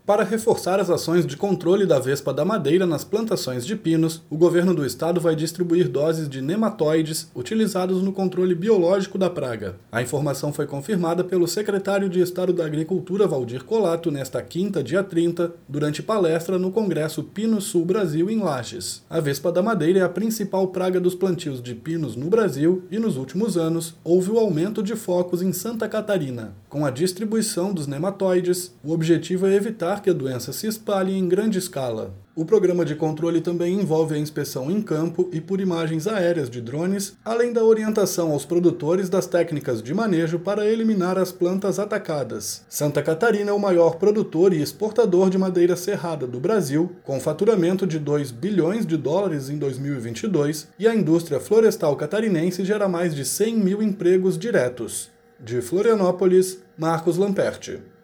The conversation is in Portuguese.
Para reforçar as ações de controle da vespa da madeira nas plantações de pinos, o governo do estado vai distribuir doses de nematóides utilizados no controle biológico da praga. A informação foi confirmada pelo secretário de Estado da Agricultura, Valdir Colato, nesta quinta, dia 30, durante palestra no Congresso Pino Sul Brasil em Lages. A vespa da madeira é a principal praga dos plantios de pinos no Brasil e, nos últimos anos, houve o aumento de focos em Santa Catarina. Com a distribuição dos nematóides, o objetivo é evitar que a doença se espalhe em grande escala. O programa de controle também envolve a inspeção em campo e por imagens aéreas de drones, além da orientação aos produtores das técnicas de manejo para eliminar as plantas atacadas. Santa Catarina é o maior produtor e exportador de madeira serrada do Brasil, com faturamento de 2 bilhões de dólares em 2022, e a indústria florestal catarinense gera mais de 100 mil empregos diretos. De Florianópolis, Marcos Lamperti.